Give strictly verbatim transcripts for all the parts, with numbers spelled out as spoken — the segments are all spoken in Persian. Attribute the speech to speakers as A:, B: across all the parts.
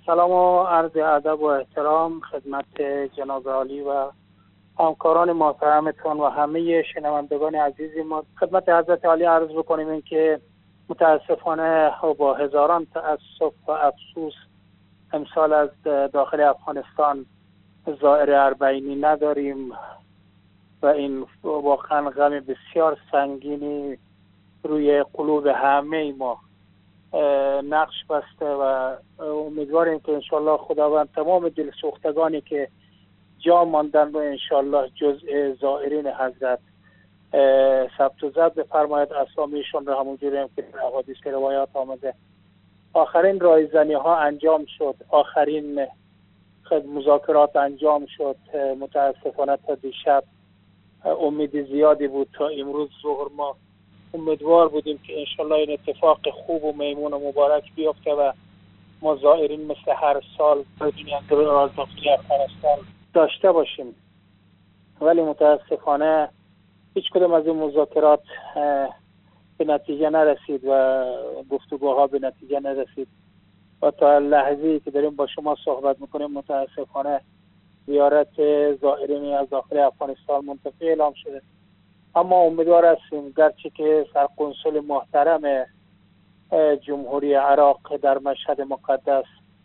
A: سلام و عرض ادب و احترام خدمت جناب عالی و همکاران محترمتون و همه شنوندگان عزیزی. ما خدمت حضرت عالی عرض بکنیم این که متاسفانه با هزاران تأسف و افسوس امسال از داخل افغانستان زائر اربعینی نداریم و این واقعا غم بسیار سنگینی روی قلوب همه ما نقش بسته و امیدواریم که انشالله خداوند تمام دل سوختگانی که جا ماندن و انشالله جزء زائرین حضرت ثبت و ضبط بفرماید، اسامیشون رو همونجوری هم که در احادیث که روایات آمده. آخرین رایزنی ها انجام شد، آخرین مذاکرات انجام شد. متاسفانه تا دیشب امید زیادی بود، تا امروز ظهر ما امیدوار بودیم که انشالله این اتفاق خوب و میمون و مبارک بیفته و ما زائرین مثل هر سال بدونیم که از داخل افغانستان داشته باشیم. ولی متاسفانه هیچ کدام از این مذاکرات به نتیجه نرسید و گفتگوها به نتیجه نرسید و تا لحظه‌ای که داریم با شما صحبت میکنیم متاسفانه زیارت زائرین از داخل افغانستان منتفی اعلام شده. اما امیدوار هستیم گرچه که سرقنصل محترم جمهوری عراق در مشهد مقدس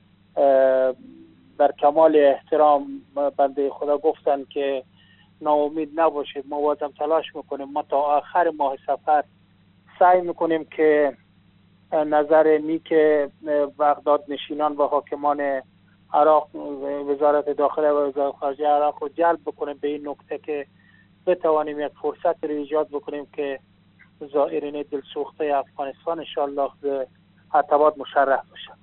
A: در کمال احترام بنده خدا گفتن که ناامید نباشید، ما بازم تلاش میکنیم، ما تا آخر ماه سفر سعی میکنیم که نظر نیک بغداد نشینان و حاکمان عراق، وزارت داخله و وزارت خارجه عراق رو جلب بکنیم به این نکته که بتوانیم یک فرصت رو ایجاد بکنیم که زائرین دلسوخته افغانستان انشاءالله به عتبات مشرف بشن.